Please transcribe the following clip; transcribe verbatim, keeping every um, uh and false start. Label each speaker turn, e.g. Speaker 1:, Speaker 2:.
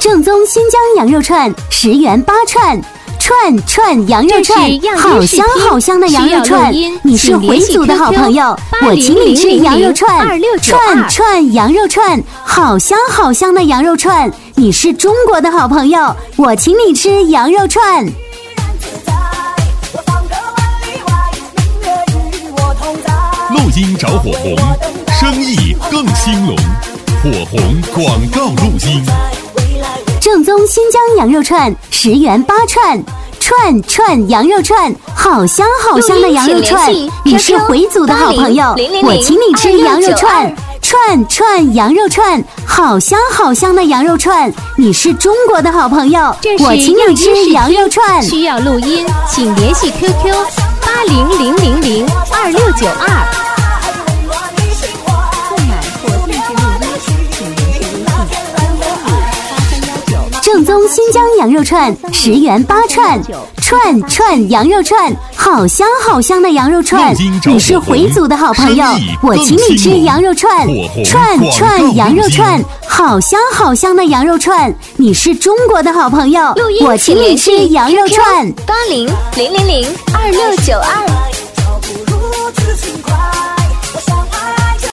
Speaker 1: 正宗新疆羊肉串，十元八串。串串羊肉串，好香好香的羊肉串！你是回族的好朋友，我请你吃羊肉串。串串羊肉串，好香好香的羊肉串！你是中国的好朋友，我请你吃羊肉串。
Speaker 2: 录音找火红，生意更兴隆。火红广告录音。
Speaker 1: 正宗新疆羊肉串，十元八串。串串羊肉串，好香好香的羊肉串！你是回族的好朋友，我请你吃羊肉串。串串羊肉串，好香好香的羊肉串！你是中国的好朋友，我请你吃羊肉串。
Speaker 3: 需要录音，请联系 Q Q 八零零零零二六九二。
Speaker 1: 正宗新疆羊肉串，十元八串。串串羊肉串，好香好香的羊肉串！你是回族的好朋友，我请你吃羊肉串。串串羊肉串，好香好香的羊肉串！你是中国的好朋友，我请你吃羊肉串。
Speaker 3: 八零零零零二六九二。